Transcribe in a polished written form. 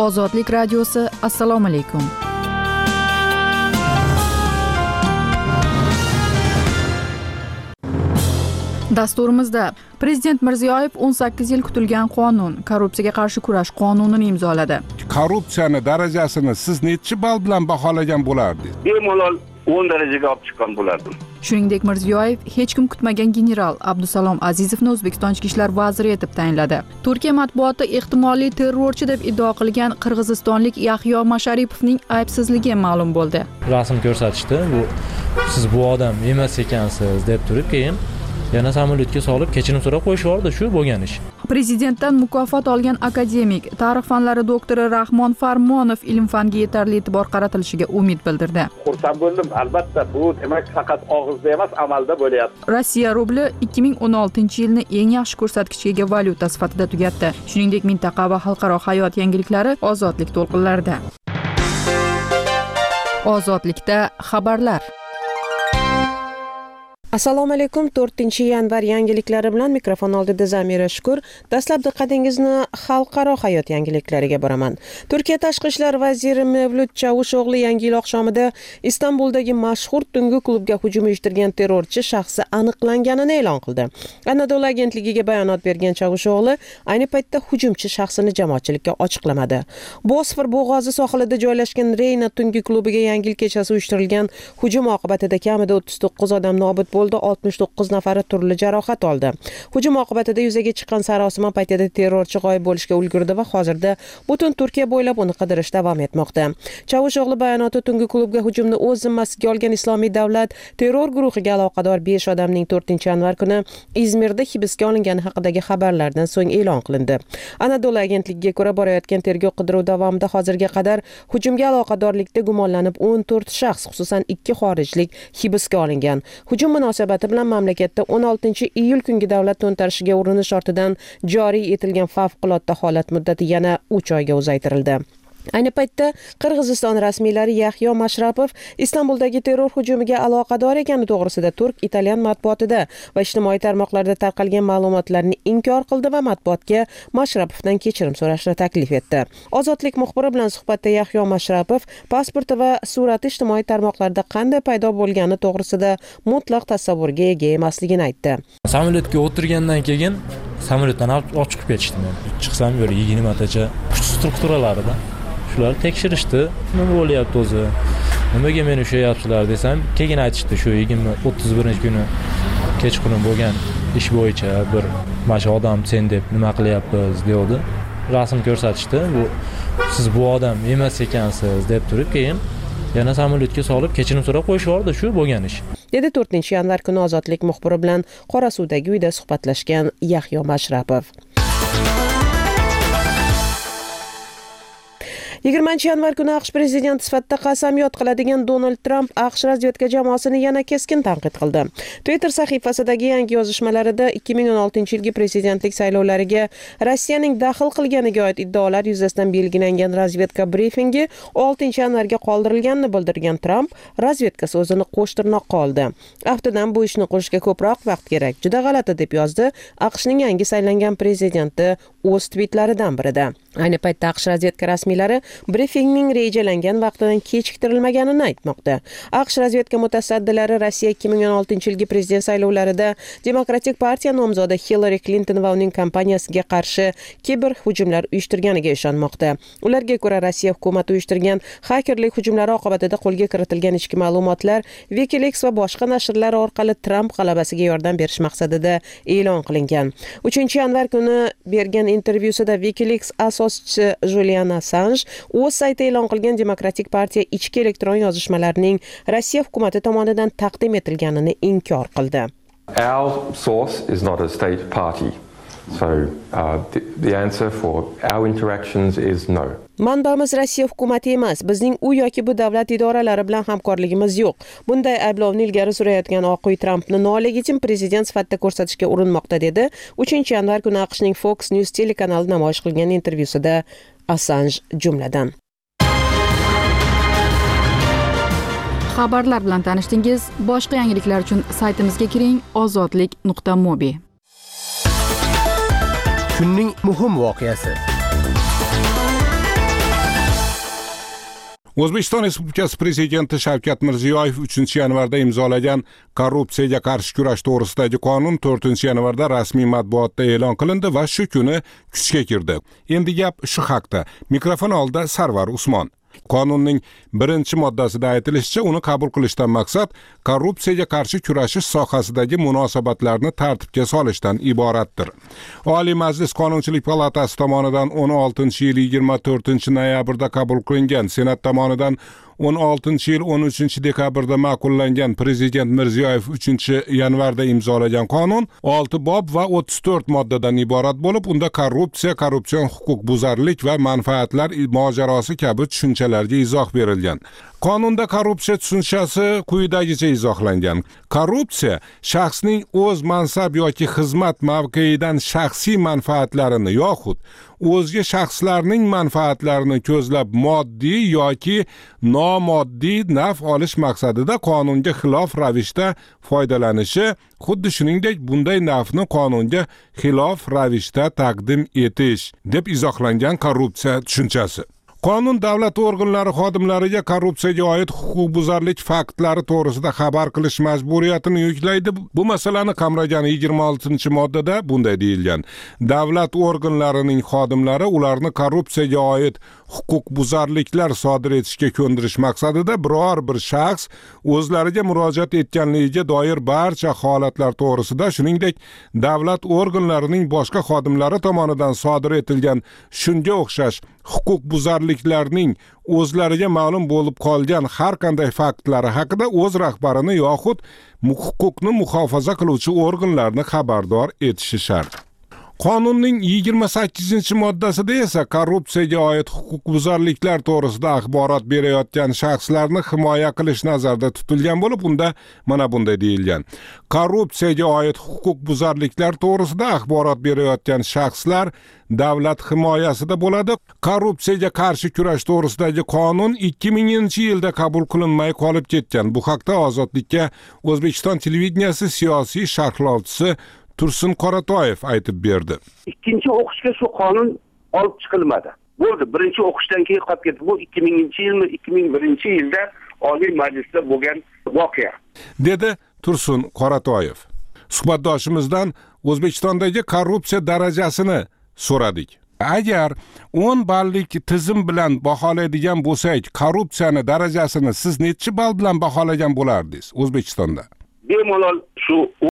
Ozodlik radiosi. Assalomu alaykum. Dasturimizda Prezident Mirziyoyev 18 yil kutilgan qonun, korrupsiyaga qarshi kurash qonunini imzoladi. Korrupsiyani darajasini siz nechi ball bilan baholagan bo'lardingiz? Bemalol 10 darajaga olib chiqqan bo'lardim. Shuningdek, Mirziyoyev hech kim kutmagan general Abdusalom Azizovni O'zbekiston ichki ishlar vaziri etib tayinladi. Turkiya matbuoti ehtimoliy terrorchi deb iddao qilgan qirg'izistonlik Yahyo Masharipovning aybsizligi ma'lum bo'ldi. Rasm ko'rsatishdi, siz bu odam emas ekansiz deb turib, keyin yana samolyotga solib kechirim so'rab qo'yishdi, shu bo'lgan ish. Prezidentdan mukofot olgan akademik, tarix fanlari doktori Rahmon Farmonov ilm-fanga yetarli e'tibor qaratilishiga umid bildirdi. Xursand bo'ldim, albatta bu demak faqat og'izda emas, amalda bo'lyapti. Rossiya rubli 2016-yilni eng yaxshi ko'rsatkichga ega valyuta sifatida tugatdi. Shuningdek, mintaqa va xalqaro hayot yangiliklari ozodlik to'lqinlarida. Ozodlikda xabarlar. Assalomu alaykum. 4-yanvar yangiliklari bilan mikrofon oldida Zamira Shukur. Dastlab diqqatingizni xalqaro hayot yangiliklariga boraman. Turkiya tashqi ishlar vaziri Mevlut Chavusho'g'li yangi yil oqshomida Istanbuldagi mashhur tungi klubga hujum uyushtirgan terrorchi shaxsi aniqlanganini e'lon qildi. Anadolu agentligiga bayonot bergan Chavusho'g'li ayni paytda hujumchi shaxsini jamoatchilikka ochiqlamadi. Bosfor bo'g'ozi sohilida joylashgan Reyna tungi klubiga yangi yil kechasi uyushtirilgan hujum oqibatida kamida 39 odam nobud bo'ldi, 69 nafari turli jarohat oldi. Hujum oqibatida yuzaga chiqqan sarosima paytida terrorchi g'oyib bo'lishga ulgurdi va hozirda butun Turkiya bo'ylab uni qidirish davom etmoqda. Chavusho'g'li bayonoti tungi klubga hujumni o'z zimmasiga olgan Islomiy davlat terror guruhiga aloqador 5 odamning 4-yanvar kuni Izmirda hibsga olingani haqidagi xabarlardan so'ng e'lon qilindi. Anadolu agentligiga ko'ra, borayotgan tergov qidiruv davomida hozirga qadar hujumga aloqadorlikda gumonlanib 14 shaxs, xususan 2 xorijlik hibsga olingan. Hujum munosabati bilan mamlakatda 16-iyul kungi davlat to'ntarishiga urinish ortidan joriy etilgan favqulodda holat muddati yana 3 oyga uzaytirildi. Ayni paytda Qirg'iziston rasmiylari Yahyo Mashrapov Istanbuldagi terror hujumiga aloqador ekani to'g'risida turk, italyan matbuotida va ijtimoiy tarmoqlarda tarqalgan ma'lumotlarni inkor qildi va matbuotga Mashrapovdan kechirim so'rashni taklif etdi. Ozodlik muxbiri bilan suhbatda Yahyo Mashrapov pasporti va surati ijtimoiy tarmoqlarda qanday paydo bo'lgani to'g'risida mutlaq tasavvurga ega emasligini aytdi. Samolyotga o'tirgandan keyin samolyotdan olib chiqib ketishdi. Men chiqsam bir 20 tacha kuch strukturalarida shular tekshirishdi, nima bo'lyapti o'zi, nimaga meni ushlayapsizlar desam, keyin aytishdi, shu 31-kuni kechqurun bo'lgan ish bo'yicha bir mana odam sen deb nima qilyapmiz dedi. Rasm ko'rsatishdi, siz bu odam emas ekansiz deb turib, keyin yana samolyotga solib kechirim so'rab qo'yishdi, shu bo'lgan ish. Dedi 4-yanvar kuni Ozodlik muxbiri bilan Qorasuvdagi uyda suhbatlashgan Yahyo Mashrapov. 20-yanvar kuni AQSh prezidenti sifatida qasamyod qiladigan Donald Trump AQSh razvedka jamoasini yana keskin tanqid qildi. Twitter sahifasidagi yangi yozishmalarida 2016-yilgi prezidentlik saylovlariga Rossiyaning daxl qilganiga oid iddaolar yuzasidan belgilangan razvedka brifingi 6-yanvarga qoldirilganini bildirgan Trump, razvedkasi o'zini qo'shtirnoqqa oldi. Aftidan bu ishni qilishga ko'proq vaqt kerak. Juda g'alati deb yozdi AQShning yangi saylangan prezidenti o'z tweetlaridan birida. Ayni paytda AQSh razvedka rasmiylari brifingning rejalangan vaqtidan kechiktirilmaganini aytmoqda. AQSh razvedka mutasaddilari Rossiya 2016-yilgi prezident saylovlarida Demokratik partiya nomzodi Hillary Clinton va uning kompaniyasiga qarshi kiber hujumlar uyushtirganiga ishonmoqda. Ularga ko'ra, Rossiya hukumati uyushtirgan xakerlik hujumlari oqibatida qo'lga kiritilgan ichki ma'lumotlar WikiLeaks va boshqa nashrlar orqali Trump g'alabasiga yordam berish maqsadida e'lon qilingan. 3-yanvar kuni bergan intervyusida WikiLeaks asoschisi Julian Assange o'z sayti e'lon qilgan Demokratik partiya ichki elektron yozishmalarining Rossiya hukumati tomonidan taqdim etilganini inkor qildi. Our source is not a state party. So the answer for our interactions is no. Manbamiz Rossiya hukumati emas. Bizning u yoki bu davlat idoralari bilan hamkorligimiz yo'q. Bunday ayblovni ilgari surayotgan Oq uy Trampni nolegitim prezident sifatida ko'rsatishga urinmoqda dedi. 3-yanvar kuni AQShning Fox News telekanali namoyish qilgan intervyusida Assange jumladan. Xabarlar bilan tanishdingiz. Boshqa yangiliklar uchun saytimizga kiring: ozodlik.mobi. Kunning muhim voqeasi. O'zbekiston Respublikasi Prezidenti Shavkat Mirziyoyev 3-yanvarda imzolagan korrupsiyaga qarshi kurash to'g'risidagi qonun 4-yanvarda rasmiy matbuotda e'lon qilindi va shu kuni kuchga kirdi. Endi gap shu haqda. Mikrofon oldida Sarvar Usmon. Qonunning 1-moddasida aytilishicha, uni qabul qilishdan maqsad korrupsiyaga qarshi kurashish sohasidagi munosabatlarni tartibga solishdan iboratdir. Oliy Majlis Qonunchilik palatasi tomonidan 16-yil 24-noyabrda qabul qilingan, Senat tomonidan 16-yil 13-dekabrda ma'qullangan, Prezident Mirziyoyev 3-yanvarda imzolagan qonun 6 bob va 34 moddadan iborat bo'lib, unda korrupsiya, korrupsion huquqbuzarlik va manfaatlar mojarosi kabi tushunchalarga izoh berilgan. Qonunda korrupsiya tushunchasi quyidagicha izohlangan. Korrupsiya shaxsning o'z mansab yoki xizmat mavqeidan shaxsiy manfaatlarini yoxud o'zga shaxslarning manfaatlarini ko'zlab moddiy yoki nomoddiy naf olish maqsadida qonunga xilof ravishda foydalanishi, xuddi shuningdek bunday nafni qonunga xilof ravishda taqdim etish deb izohlangan korrupsiya tushunchasi. Qonun davlat organlari xodimlariga korrupsiyaga oid huquqbuzarlik faktlari to'g'risida xabar qilish majburiyatini yuklaydi. Bu masalani qamragan 26-moddada bunday deyilgan: davlat organlarining xodimlari ularni korrupsiyaga oid huquqbuzarliklar sodir etishga ko'ndirish maqsadida biror bir shaxs o'zlariga murojaat etganligiga doir barcha holatlar to'g'risida, shuningdek davlat organlarining boshqa xodimlari tomonidan sodir etilgan shunga o'xshash huquqbuzarliklarning o'zlariga ma'lum bo'lib qolgan har qanday faktlari haqida o'z rahbarini yoxud huquqni muhofaza qiluvchi organlarni xabardor etishi shart. Qonunning 28-moddasida esa korrupsiyaga oid huquqbuzarliklar to'g'risida axborot berayotgan shaxslarni himoya qilish nazarda tutilgan bo'lib, unda mana bunday deyilgan: korrupsiyaga oid huquqbuzarliklar to'g'risida axborot berayotgan shaxslar davlat himoyasida bo'ladi. Korrupsiyaga qarshi kurash to'g'risidagi qonun 2000-yilda qabul qilinmay qolib ketgan. Bu haqda Ozodlikka O'zbekiston televideniyasi siyosiy sharhlovchisi Tursun Qoratoyev aytib berdi. Ikkinchi o'qishga shu qonun olib chiqilmadi. Bo'ldi, birinchi o'qishdan keyin qolib ketdi. Bu 2000-yilmi, 2001-yilda Oliy Majlisda bo'lgan voqea, dedi Tursun Qoratoyev. Suhbatdoshimizdan O'zbekistondagi korrupsiya darajasini so'radik. Agar 10 ballik tizim bilan baholaydigan bo'lsak, korrupsiyani darajasini siz necha ball bilan baholagan bo'lardingiz O'zbekistonda? Bemalol shu